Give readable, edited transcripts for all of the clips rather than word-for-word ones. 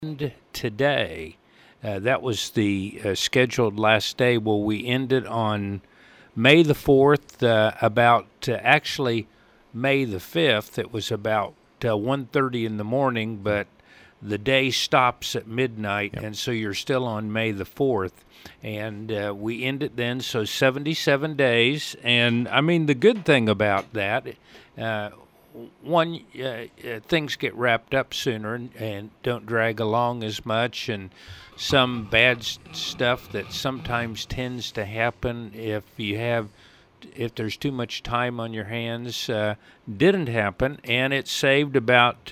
end today. That was the scheduled last day. Well, we ended on May the 4th, actually May the 5th. It was about 1:30 in the morning, but the day stops at midnight, and so you're still on May the 4th. And we ended then, so 77 days. And, I mean, the good thing about that, things get wrapped up sooner and don't drag along as much, and some bad stuff that sometimes tends to happen if there's too much time on your hands didn't happen, and it saved about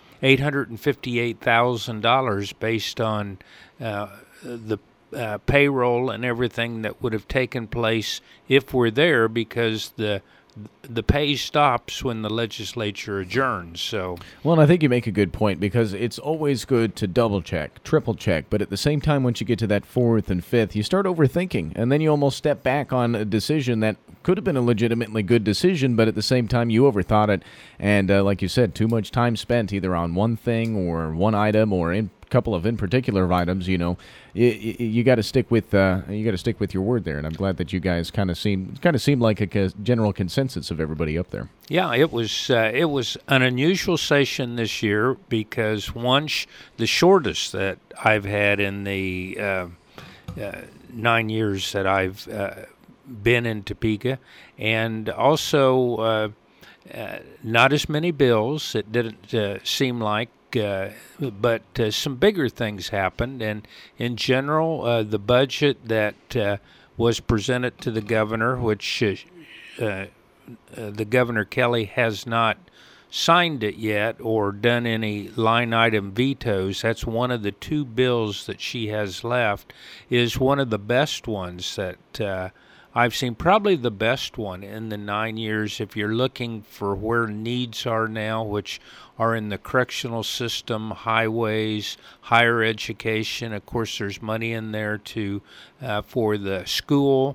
$858,000 based on the payroll and everything that would have taken place if we're there, because the pay stops when the legislature adjourns. So, well, and I think you make a good point, because it's always good to double check, triple check, but at the same time, once you get to that fourth and fifth, you start overthinking, and then you almost step back on a decision that could have been a legitimately good decision, but at the same time, you overthought it, and like you said, too much time spent either on one thing or one item or in couple of in particular items. You got to stick with your word there, and I'm glad that you guys kind of seemed like a general consensus of everybody up there. Yeah, it was an unusual session this year, because the shortest that I've had in the 9 years that I've been in Topeka, and also not as many bills. It didn't seem like. But some bigger things happened, and in general, the budget that was presented to the governor, which the Governor Kelly has not signed it yet or done any line item vetoes. That's one of the two bills that she has left, is one of the best ones that I've seen, probably the best one in the 9 years. If you're looking for where needs are now, which are in the correctional system, highways, higher education. Of course, there's money in there for the school,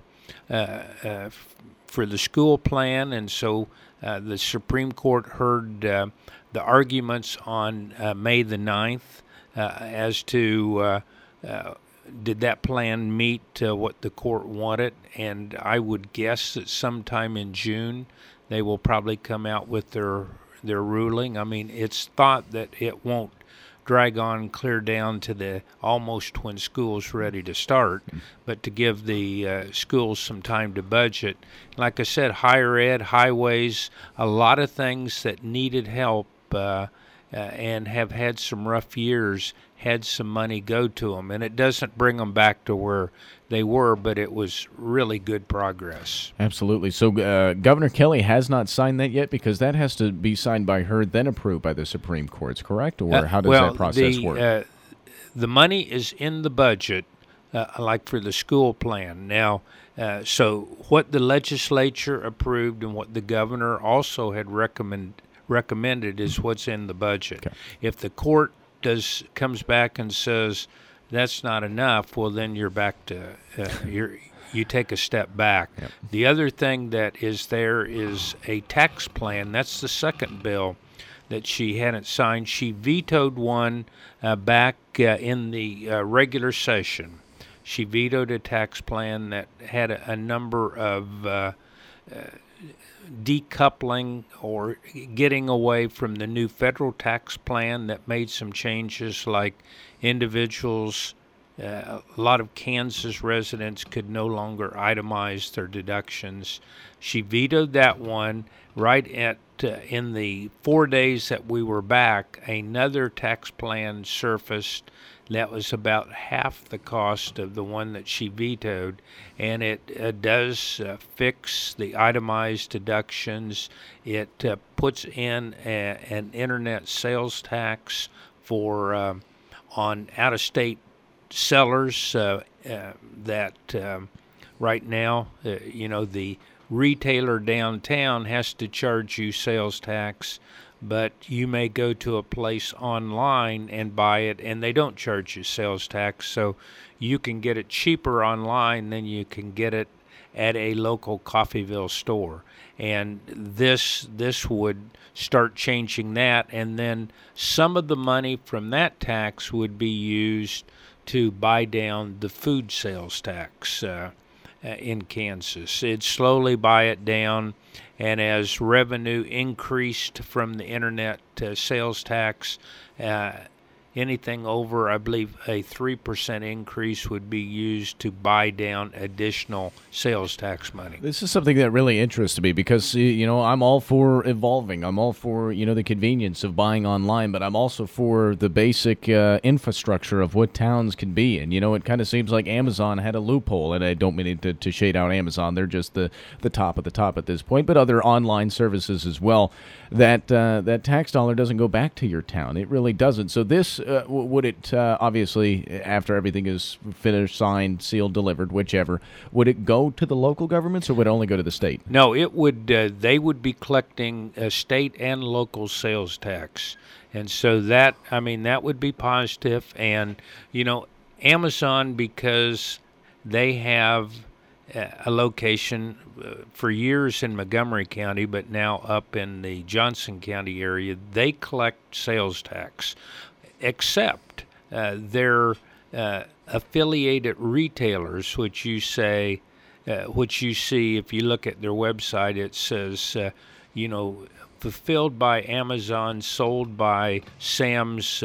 plan, and so the Supreme Court heard the arguments on May the 9th as to did that plan meet what the court wanted, and I would guess that sometime in June they will probably come out with their ruling. I mean, it's thought that it won't drag on clear down to almost when school's ready to start, but to give the schools some time to budget. Like I said, higher ed, highways, a lot of things that needed help and have had some rough years, had some money go to them. And it doesn't bring them back to where they were, but it was really good progress. Absolutely. So Governor Kelly has not signed that yet, because that has to be signed by her, then approved by the Supreme Court, correct? Or how does that process work? The money is in the budget, like for the school plan. Now, so what the legislature approved and what the governor also had recommended is what's in the budget. Okay. If the court comes back and says that's not enough, well, then you're back to you take a step back. Yep. The other thing that is there is a tax plan. That's the second bill that she hadn't signed. She vetoed one back in the regular session. She vetoed a tax plan that had a number of decoupling or getting away from the new federal tax plan that made some changes, like individuals, a lot of Kansas residents could no longer itemize their deductions. She vetoed that one. Right in the 4 days that we were back, another tax plan surfaced that was about half the cost of the one that she vetoed, and it does fix the itemized deductions. It puts in an internet sales tax for on out-of-state sellers that right now, the retailer downtown has to charge you sales tax, but you may go to a place online and buy it, and they don't charge you sales tax, so you can get it cheaper online than you can get it at a local Coffeyville store. And this would start changing that, and then some of the money from that tax would be used to buy down the food sales tax in Kansas. It'd slowly buy it down, and as revenue increased from the internet sales tax, anything over, I believe, a 3% increase would be used to buy down additional sales tax money. This is something that really interests me because, I'm all for evolving. I'm all for, the convenience of buying online, but I'm also for the basic infrastructure of what towns can be. And, it kind of seems like Amazon had a loophole, and I don't mean to shade out Amazon. They're just the top of the top at this point, but other online services as well. That tax dollar doesn't go back to your town. It really doesn't. So this, would it, obviously, after everything is finished, signed, sealed, delivered, whichever, would it go to the local governments or would it only go to the state? No, it would. They would be collecting a state and local sales tax. And so that would be positive. And, Amazon, because they have a location for years in Montgomery County, but now up in the Johnson County area, they collect sales tax, except their affiliated retailers, which you see if you look at their website. It says, fulfilled by Amazon, sold by Sam's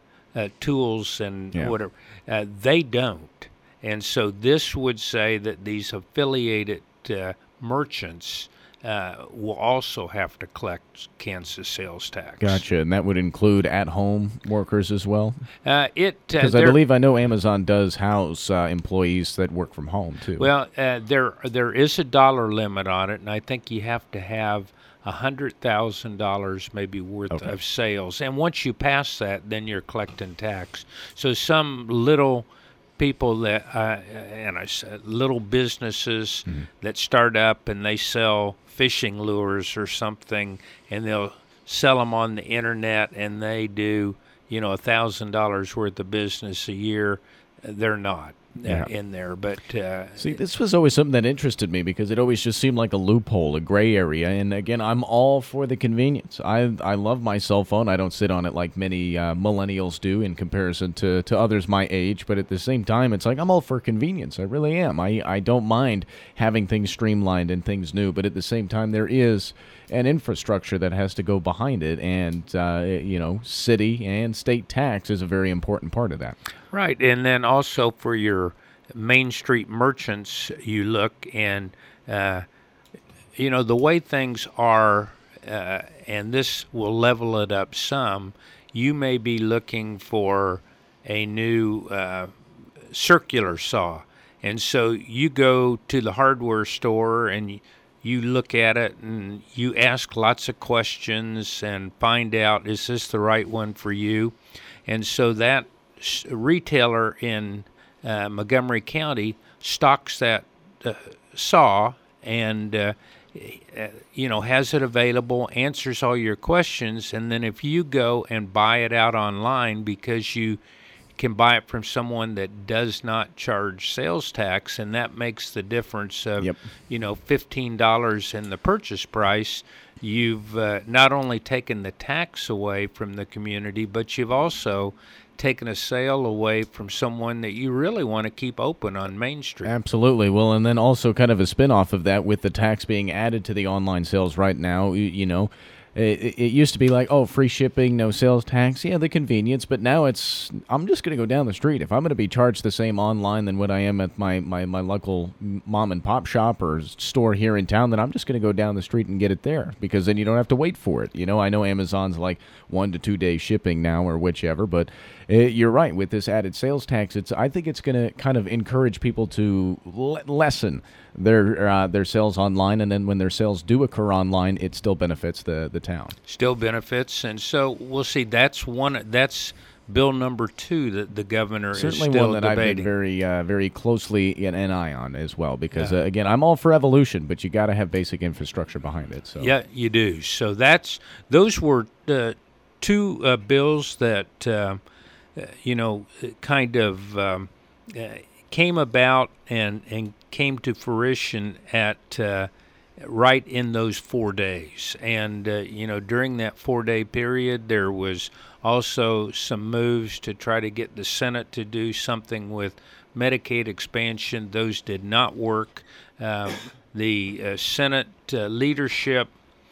Tools and whatever. They don't. And so this would say that these affiliated merchants will also have to collect Kansas sales tax. Gotcha. And that would include at-home workers as well? Because I believe I know Amazon does house employees that work from home, too. Well, there is a dollar limit on it, and I think you have to have $100,000 maybe worth of sales. And once you pass that, then you're collecting tax. So some little people that little businesses that start up and they sell fishing lures or something, and they'll sell them on the internet, and they do $1,000 worth of business a year. They're not in there, but see, this was always something that interested me because it always just seemed like a loophole, a gray area. And again, I'm all for the convenience. I love my cell phone. I don't sit on it like many millennials do in comparison to others my age, but at the same time, it's like I'm all for convenience. I really am. I don't mind having things streamlined and things new, but at the same time, there is an infrastructure that has to go behind it, and city and state tax is a very important part of that. Right, and then also for your Main Street merchants, you look and, the way things are, and this will level it up some, you may be looking for a new circular saw. And so you go to the hardware store and you look at it and you ask lots of questions and find out, is this the right one for you? And so that retailer in Montgomery County stocks that saw and has it available, answers all your questions, and then if you go and buy it out online, because you can buy it from someone that does not charge sales tax, and that makes the difference of $15 in the purchase price. You've not only taken the tax away from the community, but you've also taken a sale away from someone that you really want to keep open on Main Street. Absolutely. Well, and then also kind of a spin-off of that with the tax being added to the online sales right now, It used to be like, free shipping, no sales tax, the convenience, but now it's, I'm just going to go down the street. If I'm going to be charged the same online than what I am at my local mom and pop shop or store here in town, then I'm just going to go down the street and get it there, because then you don't have to wait for it. I know Amazon's like 1 to 2 day shipping now or whichever, but you're right. With this added sales tax, I think it's going to kind of encourage people to lessen their sales online, and then when their sales do occur online, it still benefits the town. Still benefits, and so we'll see. That's bill number 2 that the governor certainly is still one that debating. I've been very, very closely an eye on as well, because again, I'm all for evolution, but you got to have basic infrastructure behind it. So yeah, you do. So those were 2 bills that kind of came about and came to fruition at right in those 4 days. And, during that 4-day period, there was also some moves to try to get the Senate to do something with Medicaid expansion. Those did not work. The Senate leadership,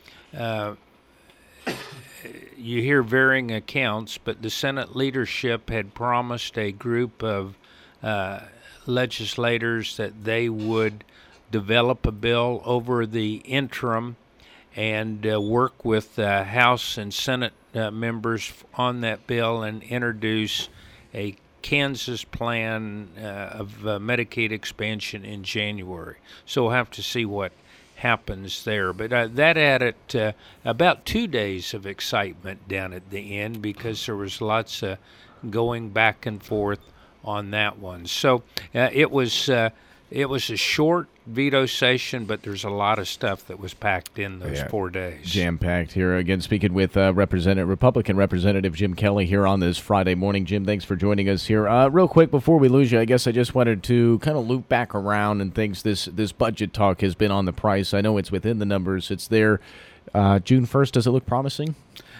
you hear varying accounts, but the Senate leadership had promised a group of legislators that they would develop a bill over the interim and work with House and Senate members on that bill and introduce a Kansas plan of Medicaid expansion in January. So we'll have to see what happens there. But that added about 2 days of excitement down at the end because there was lots of going back and forth on that one. So it was a short veto session, but there's a lot of stuff that was packed in those 4 days. Jam-packed here. Again, speaking with Republican Representative Jim Kelly here on this Friday morning. Jim, thanks for joining us here. Real quick, before we lose you, I guess I just wanted to kind of loop back around and things. This budget talk has been on the price. I know it's within the numbers. It's there. June 1st, does it look promising?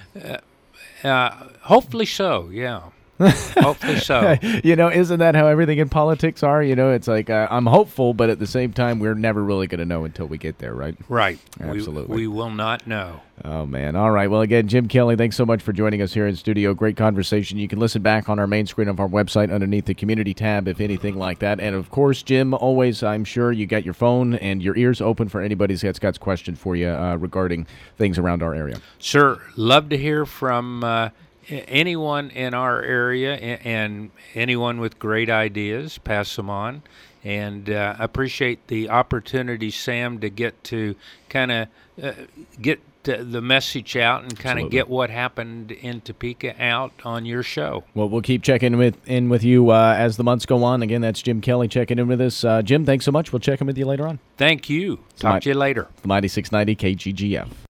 Hopefully so, yeah. Hopefully so. Isn't that how everything in politics are? It's like I'm hopeful, but at the same time, we're never really going to know until we get there, right? Right. Absolutely. We will not know. Oh, man. All right. Well, again, Jim Kelly, thanks so much for joining us here in studio. Great conversation. You can listen back on our main screen of our website underneath the community tab, if anything like that. And, of course, Jim, always, I'm sure you got your phone and your ears open for anybody that's got questions for you regarding things around our area. Sir, love to hear from anyone in our area and anyone with great ideas, pass them on. And appreciate the opportunity, Sam, to get to kind of get the message out and kind of get what happened in Topeka out on your show. Well, we'll keep checking in with you as the months go on. Again, that's Jim Kelly checking in with us. Jim, thanks so much. We'll check in with you later on. Thank you. Talk to you later. The Mighty 690 KGGF.